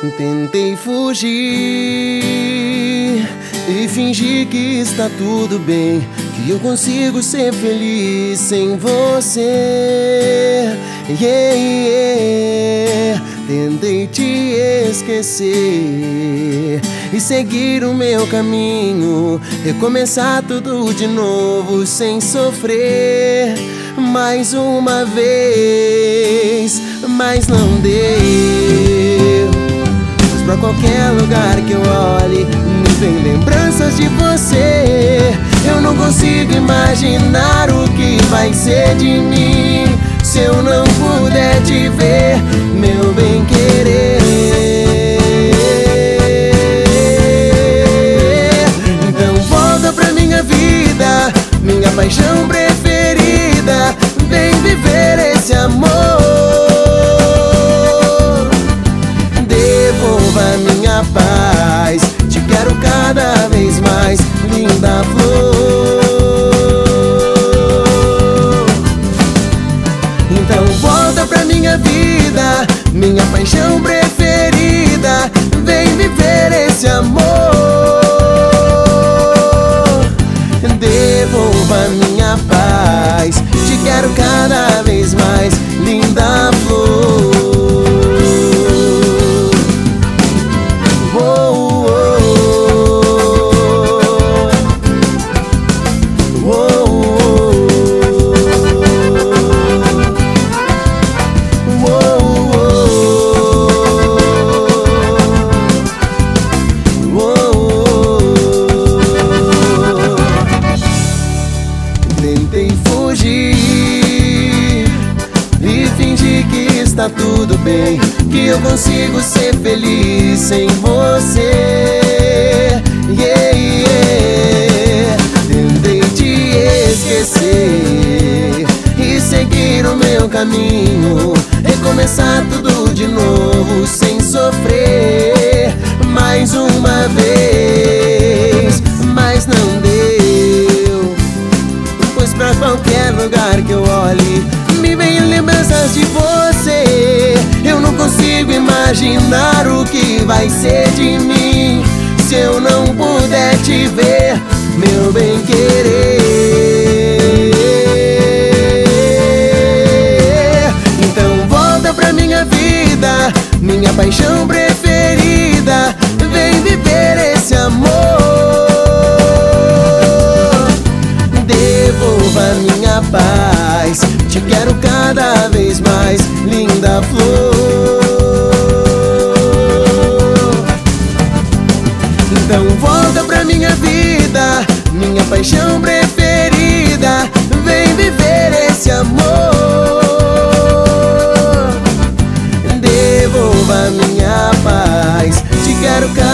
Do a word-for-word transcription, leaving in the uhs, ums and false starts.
Tentei fugir e fingir que está tudo bem, que eu consigo ser feliz sem você. Yeah, yeah. Tentei te esquecer e seguir o meu caminho, recomeçar tudo de novo sem sofrer mais uma vez, mas não deu. Mas pra qualquer lugar que eu olhe, me vem lembranças de você. Eu não consigo imaginar o que vai ser de mim se eu não puder te ver, meu bem querer. Então volta pra minha vida, minha paixão preferida. Vem viver esse amor. Devolva minha paz, te quero cada vez mais, linda flor. Então volta pra minha vida, minha paixão preferida. Vem viver esse amor. Devolva minha paz, te quero cada vez mais, linda flor. Oh, oh, oh, Tentei fugir e fingir que está tudo bem, que eu consigo ser feliz sem você. Yeah, yeah. Tentei te esquecer e seguir o meu caminho, recomeçar tudo de novo sem sofrer mais uma vez, mas não deu. Pois pra qualquer lugar que eu olhe, me vem lembranças de você. Eu não consigo imaginar o que vai ser de mim se eu não puder te ver, meu bem querer. Então volta pra minha vida, minha paixão preferida. Vem viver esse amor. Devolva minha paz, te quero cada vez mais, linda flor. Então volta pra minha vida, minha paixão preferida. Vem viver esse amor. Devolva minha paz, te quero cada